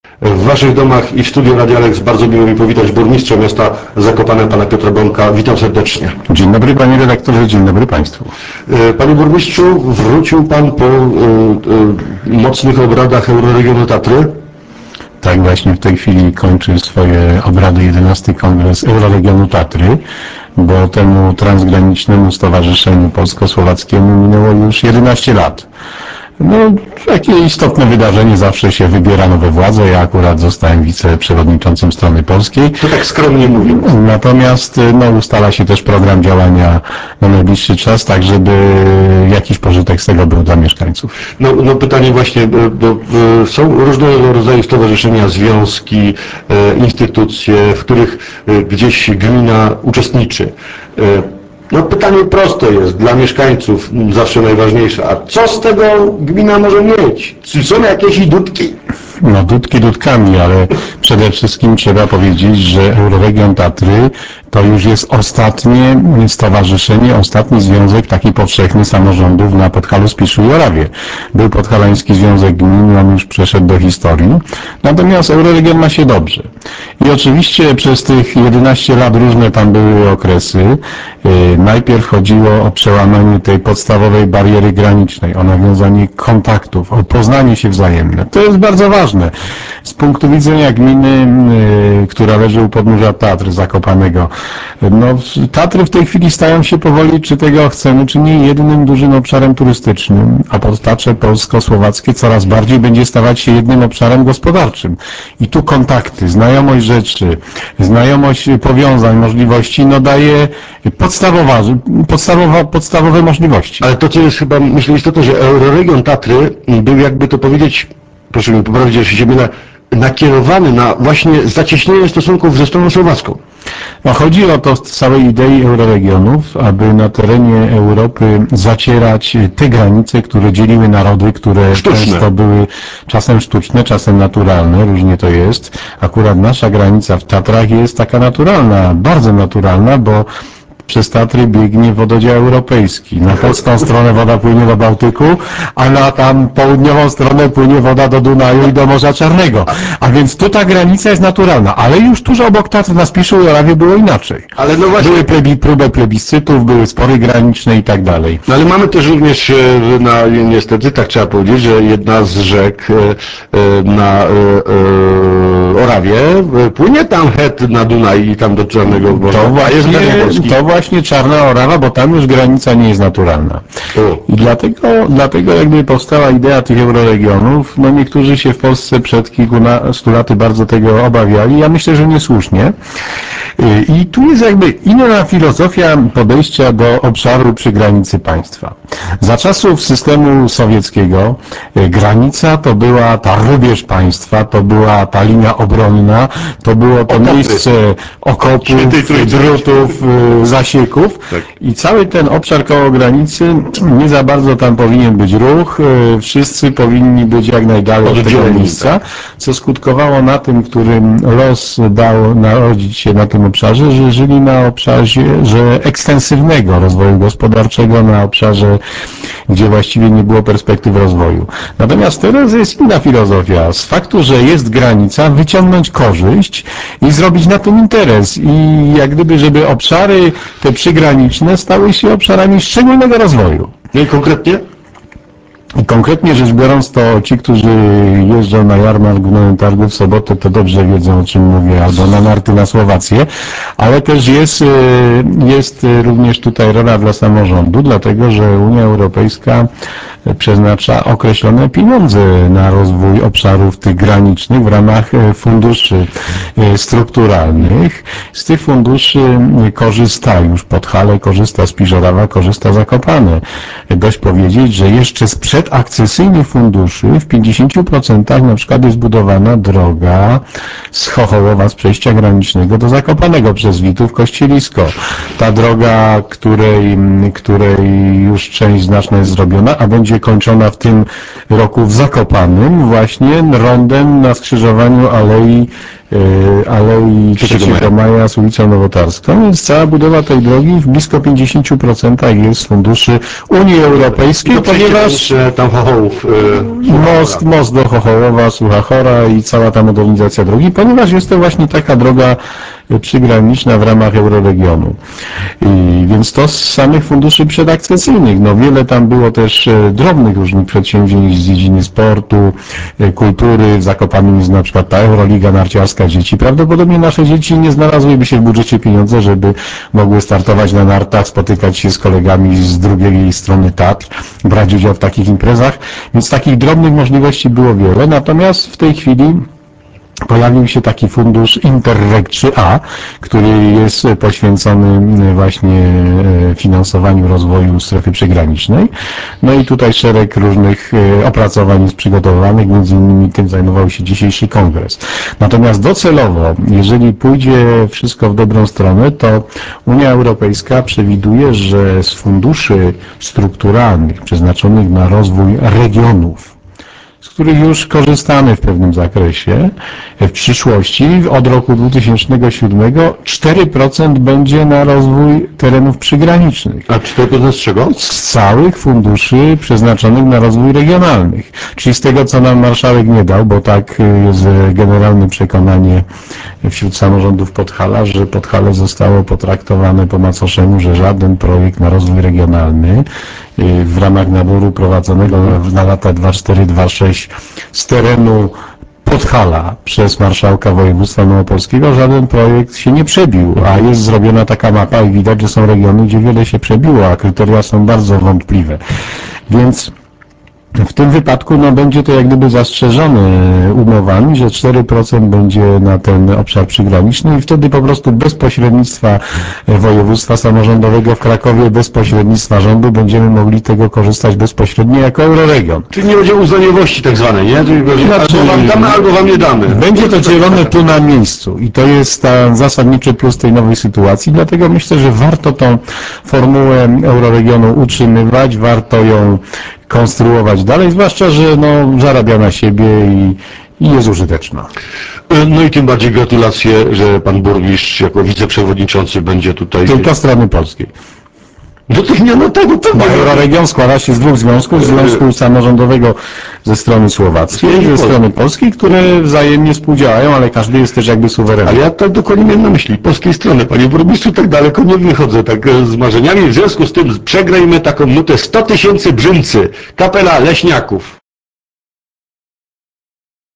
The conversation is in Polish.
W Waszych domach i w studiu Radio Alex bardzo miło mi powitać burmistrza miasta Zakopane, pana Piotra Bąka. Witam serdecznie. Dzień dobry panie redaktorze, dzień dobry państwu. Panie burmistrzu, wrócił pan po mocnych obradach Euroregionu Tatry? Tak, właśnie w tej chwili kończy swoje obrady 11. Kongres Euroregionu Tatry, bo temu transgranicznemu stowarzyszeniu polsko-słowackiemu minęło już 11 lat. No, takie istotne wydarzenie, zawsze się wybiera nowe władze, ja akurat zostałem wiceprzewodniczącym strony polskiej. To tak skromnie mówię. Natomiast ustala się też program działania na najbliższy czas, tak żeby jakiś pożytek z tego był dla mieszkańców. No pytanie właśnie, bo są różnego rodzaju stowarzyszenia, związki, instytucje, w których gdzieś gmina uczestniczy. No pytanie proste jest, dla mieszkańców zawsze najważniejsze, a co z tego gmina może mieć? Czy są jakieś idutki? No dudki dudkami, ale przede wszystkim trzeba powiedzieć, że Euroregion Tatry to już jest ostatnie stowarzyszenie, ostatni związek taki powszechny samorządów na Podhalu, Spiszu i Orawie. Był Podhalański Związek Gmin, on już przeszedł do historii. Natomiast Euroregion ma się dobrze. I oczywiście przez tych 11 lat różne tam były okresy. Najpierw chodziło o przełamanie tej podstawowej bariery granicznej, o nawiązanie kontaktów, o poznanie się wzajemne. To jest bardzo ważne. Z punktu widzenia gminy, która leży u podnóża Tatr Zakopanego, no, Tatry w tej chwili stają się powoli, czy tego chcemy, czy nie, jednym dużym obszarem turystycznym, a Podtatrze polsko-słowackie coraz bardziej będzie stawać się jednym obszarem gospodarczym. I tu kontakty, znajomość rzeczy, znajomość powiązań, możliwości, no daje podstawowe możliwości. Ale to, co jest chyba, myślę, istotne, że Euroregion Tatry był, jakby to powiedzieć, proszę mi poprawić, jeśli się mylę, nakierowany na właśnie zacieśnienie stosunków ze stroną słowacką. No, chodzi o to w całej idei euroregionów, aby na terenie Europy zacierać te granice, które dzieliły narody, które często były czasem sztuczne, czasem naturalne, różnie to jest. Akurat nasza granica w Tatrach jest taka naturalna, bardzo naturalna, bo przez Tatry biegnie wododział europejski. Na polską stronę woda płynie do Bałtyku, a na tam południową stronę płynie woda do Dunaju i do Morza Czarnego. A więc tu ta granica jest naturalna, ale już tuż obok Tatr na Spiszu i Orawie było inaczej. Ale no właśnie... Były próby plebiscytów, były spory graniczne i tak dalej. No ale mamy też również, niestety, tak trzeba powiedzieć, że jedna z rzek na Orawie płynie tam het na Dunaj i tam do Czarnego Morza. To właśnie Czarna Orawa, bo tam już granica nie jest naturalna. I dlatego jakby powstała idea tych euroregionów, no niektórzy się w Polsce przed kilkunastu laty bardzo tego obawiali, ja myślę, że niesłusznie. I tu jest jakby inna filozofia podejścia do obszaru przy granicy państwa. Za czasów systemu sowieckiego granica to była ta rubież państwa, to była ta linia obronna, to było to miejsce okopów, drutów, zasieków i cały ten obszar koło granicy, nie za bardzo tam powinien być ruch, wszyscy powinni być jak najdalej od tego miejsca, co skutkowało na tym, którym los dał narodzić się na tym obszarze, że żyli na obszarze ekstensywnego rozwoju gospodarczego, na obszarze, gdzie właściwie nie było perspektyw rozwoju. Natomiast teraz jest inna filozofia. Z faktu, że jest granica, wyciągnąć korzyść i zrobić na tym interes. I jak gdyby, żeby obszary te przygraniczne stały się obszarami szczególnego rozwoju. No i konkretnie? Konkretnie rzecz biorąc, to ci, którzy jeżdżą na jarmark w Nowym Targu w sobotę, to dobrze wiedzą, o czym mówię, albo na narty na Słowację, ale też jest również tutaj rola dla samorządu, dlatego że Unia Europejska przeznacza określone pieniądze na rozwój obszarów tych granicznych w ramach funduszy strukturalnych. Z tych funduszy korzysta już Podhale, korzysta Spisz, Orawa, korzysta Zakopane. Dość powiedzieć, że jeszcze sprzed akcesyjnych funduszy w 50% na przykład jest budowana droga z Chochołowa, z przejścia granicznego do Zakopanego przez Witów, Kościelisko. Ta droga, której już część znaczna jest zrobiona, a będzie kończona w tym roku w Zakopanym właśnie rondem na skrzyżowaniu Alei Alei 3 3 Maja z ulicą Nowotarską, więc cała budowa tej drogi w blisko 50% jest z funduszy Unii Europejskiej, To ponieważ tam Chochołów, most do Chochołowa, Suchachora i cała ta modernizacja drogi, ponieważ jest to właśnie taka droga przygraniczna w ramach Euroregionu. Więc to z samych funduszy przedakcesyjnych. No wiele tam było też drobnych różnych przedsięwzięć z dziedziny sportu, kultury. W Zakopanem jest na przykład ta Euroliga narciarska dzieci. Prawdopodobnie nasze dzieci nie znalazłyby się w budżecie pieniądze, żeby mogły startować na nartach, spotykać się z kolegami z drugiej strony Tatr, brać udział w takich imprezach. Więc takich drobnych możliwości było wiele. Natomiast w tej chwili pojawił się taki fundusz Interreg 3A, który jest poświęcony właśnie finansowaniu rozwoju strefy przygranicznej. No i tutaj szereg różnych opracowań jest przygotowanych, między innymi tym zajmował się dzisiejszy kongres. Natomiast docelowo, jeżeli pójdzie wszystko w dobrą stronę, to Unia Europejska przewiduje, że z funduszy strukturalnych przeznaczonych na rozwój regionów, z których już korzystamy w pewnym zakresie, w przyszłości od roku 2007 4% będzie na rozwój terenów przygranicznych. A 4% z czego? Z całych funduszy przeznaczonych na rozwój regionalnych. Czyli z tego, co nam marszałek nie dał, bo tak jest generalne przekonanie wśród samorządów Podhala, że Podhale zostało potraktowane po macoszemu, że żaden projekt na rozwój regionalny w ramach naboru prowadzonego na lata 24-26 z terenu Podhala przez marszałka województwa małopolskiego żaden projekt się nie przebił, a jest zrobiona taka mapa i widać, że są regiony, gdzie wiele się przebiło, a kryteria są bardzo wątpliwe. Więc w tym wypadku będzie to jak gdyby zastrzeżone umowami, że 4% będzie na ten obszar przygraniczny i wtedy po prostu bez pośrednictwa województwa samorządowego w Krakowie, bez pośrednictwa rządu będziemy mogli tego korzystać bezpośrednio jako euroregion. Czyli nie będzie uznaniowości tak zwanej, nie? Albo wam damy, albo wam nie damy. Będzie to dzielone tu na miejscu i to jest zasadniczy plus tej nowej sytuacji, dlatego myślę, że warto tą formułę euroregionu utrzymywać, warto ją konstruować dalej, zwłaszcza, że zarabia na siebie i jest użyteczna. No i tym bardziej gratulacje, że pan burmistrz jako wiceprzewodniczący będzie tutaj... Tylko strony polskiej. Do tych nie, tego pewnie. Bo euroregion składa się z dwóch związków, związku samorządowego ze strony słowackiej i ze strony polskiej, które wzajemnie współdziałają, ale każdy jest też jakby suwerenny. Ale ja tak dokładnie miałem na myśli, polskiej strony. Panie burmistrzu, tak daleko nie wychodzę tak z marzeniami, w związku z tym przegrajmy taką nutę 100 000 Brzymcy, kapela leśniaków.